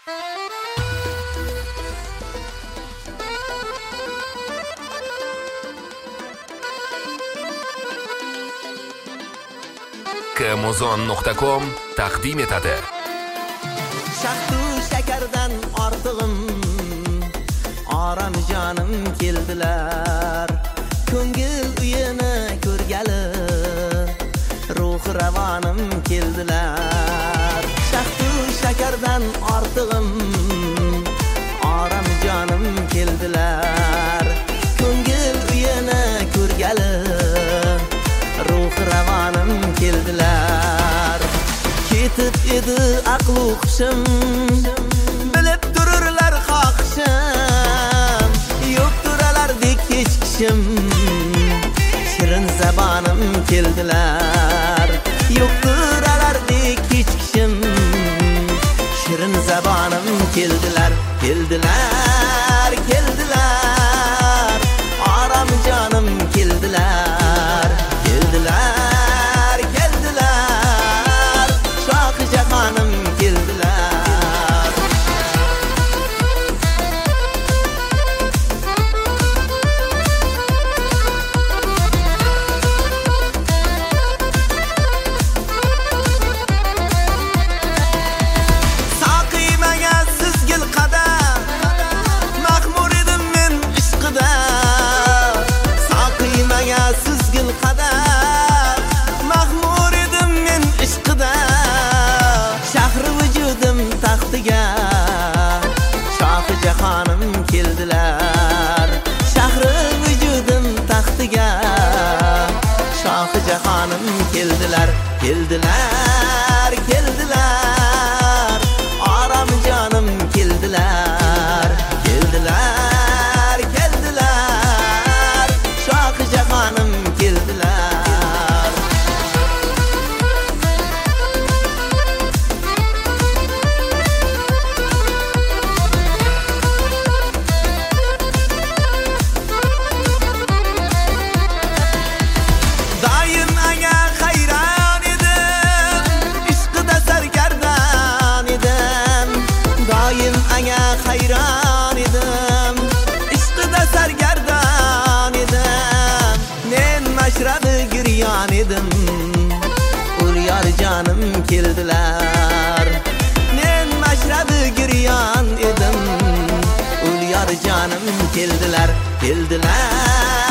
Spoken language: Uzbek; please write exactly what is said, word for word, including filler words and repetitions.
Kamuzon nuqta com taqdim etadi. Shahtu shakardan ortig'im, oram jonim keldilar. Ko'ngil uyini ko'rgali, ruh ravonim keldilar. Shahtu shakardan ortig'im, oram jonim keldilar. Ko'ngil uyini ko'rgali, ruh ravonim keldilar. Ketib edi aqlu hushim, bilib tururlar xohishim. Yo'q turalardek hech kishim, shirin zabonim keldilar. Yo'q turalardek hech kishim, shirin zabonim keldilar. Keldilar, keldilar, oram jonim keldilar. Keldilar, keldilar, shoh jahonim keldilar. Soqimaga sizgil qadam, mahmur edim men ishqida. Soqimaga sizgil qadam, mahmur edim men ishqida. Shahri vujudim taxtiga, shoh jahonim keldilar. Shahri vujudim taxtiga, shoh jahonim keldilar. Keldilar, keldilar, oram jonim keldilar. Keldilar, keldilar, shoh jahonim keldilar. Doim anga hayron edim, ishqida sargardan edim. Doim anga hayron edim, ishqida sargardan edim. Men mashrabi giryon edim, ul yor jonim keldilar. Men mashrabi giryon edim, ul yor jonim keldilar. Keldilar,